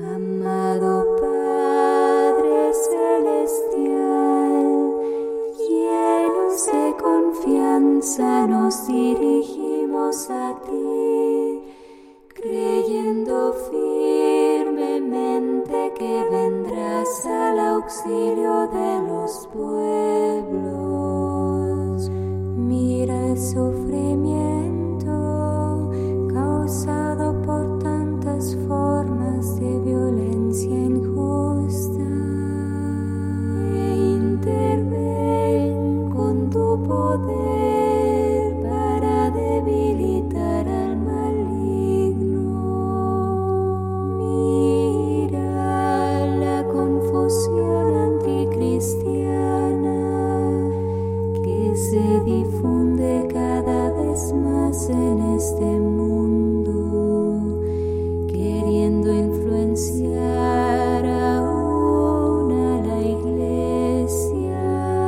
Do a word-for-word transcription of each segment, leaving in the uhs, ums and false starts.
Amado Padre Celestial, llenos de confianza nos dirigimos a ti, creyendo firmemente que vendrás al auxilio de los pueblos. Mira el sufrimiento causado por tantas formas de violencia injusta e interven con tu poder para debilitar al maligno. Mira la confusión anticristiana que se difunde cada vez más en este mundo, queriendo influenciar aún a la Iglesia.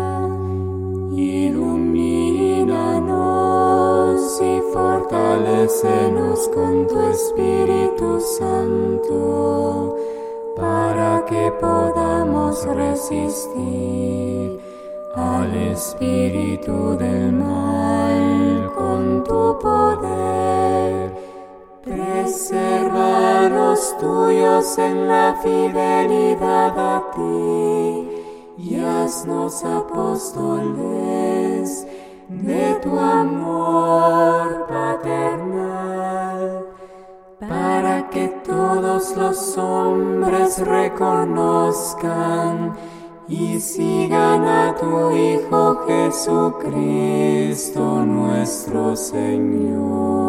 Ilumínanos y fortalécenos con tu Espíritu Santo, para que podamos resistir al espíritu del mal con tu poder. Preserva los tuyos en la fidelidad a ti y haznos apóstoles de tu amor paternal, para que todos los hombres reconozcan y sigan a tu Hijo Jesucristo nuestro Señor.